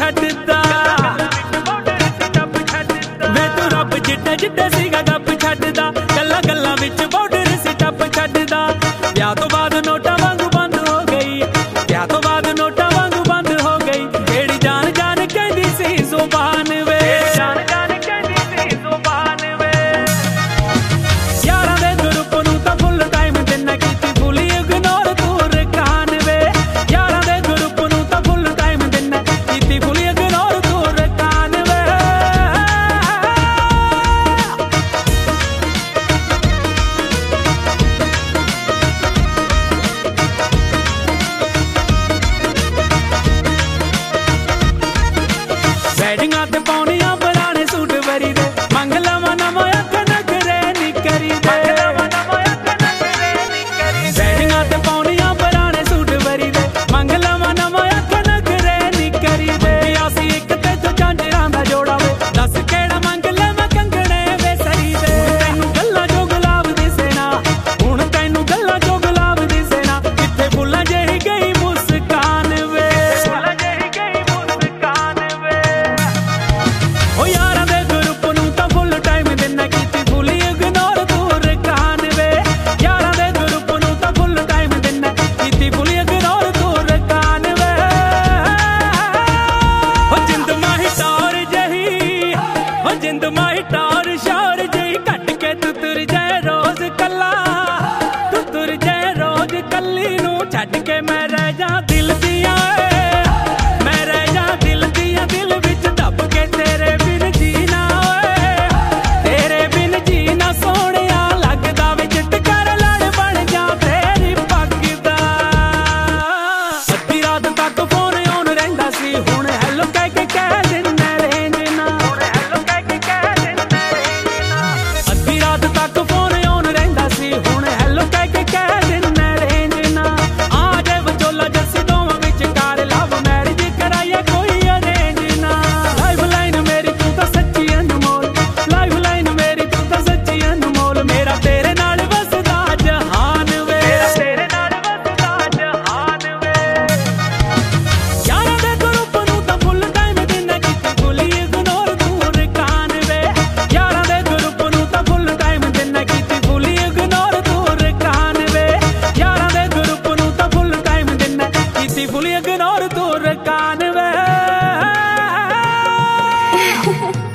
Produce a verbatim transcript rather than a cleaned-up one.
छड्डदा वे तू रब जिड्डे जिड्डे सीगा गप छड्डदा गल्लां गल्लां विच बॉर्डर सी टप छड्डदा ब्याह तो बाद नोटा वांगू बंद हो गई ब्याह तो बाद नोटा वांगू बंद हो गई केड़ी जान जान कहंदी सी जुबान वे जान जान कहंदी सी जुबान वे यारां दे ग्रुप नूं तां फुल टाइम दिना कीती फुल इग्नोर तू रकान वे यारां दे ग्रुप नूं तां फुल टाइम दिना कीती फुल इग्नोर तू रकान वे वैडिंगां ते पाउणियां पुराने सूट वरी दे मंग लवां नवां अख नखरे नी करी दे वैडिंगां ते पाउणियां पुराने सूट वरी दे मंग लवां नवां अख नखरे नी करी दे असी इक ते तू झांजरां दा जोड़ा वे दस केड़ा मंग लवां कंगणे वे सरी दे तैनू गल्लां जो गुलाब दी सेना हुण तैनू गल्लां जो गुलाब दी सेना किथे फुल्लां जेही गई मुस्कान वे फुल्लां जेही गई मुस्कान वे ओ यारां दे ग्रुप नूं तां फुल टाइम दिना कीती फुल इग्नोर तू रकान वे यारां दे ग्रुप नूं तां फुल टाइम दिना कीती फुल इग्नोर तू रकान वे ओ जिंद माही टौर जही ओ जिंद माही टौर शौर जही कट के तू तुर जाए रोज कल्ला तू तुर जाए रोज कल्ली नूं छड्ड के मैं रह जा दिल दियां मैं रह जा दिल दियां दिल विच दब के तेरे बिन जीना ओए तेरे बिन जीना सोहणिया लगदा वे चिट कर लड़ बन जा तेरी पग दा अद्धी रात तक फोन ऑन रहिंदा सी हुण हैलो कह के कह दिन्ना रेंज ना हुण हैलो कह के कह दिन्ना रेंज ना अद्धी रात तक फोन ऑन रहिंदा सी हुण हैलो कह के कह दिन्ना रेंज ना आ जे विचोला जस्सी दोवां विचकार लव मैरिज कराइए कोई अरेंज ना लाइफ लाइन मेरी तू तां सच्ची अनमोल लाइफ लाइन मेरी तू तां सच्ची अनमोल मेरा तेरे नाल वसदा जहान वे तेरे नाल वसदा जहान वे यारां दे ग्रुप नूं तां फुल टाइम दिना कीती फुल इग्नोर तू रकान वे यारां दे ग्रुप नूं तां फुल टाइम दिना कीती फुल इग्नोर तू रकान वे यारां दे ग्रुप नूं तां फुल टाइम दिना कीती फुल इग्नोर तू रकान वे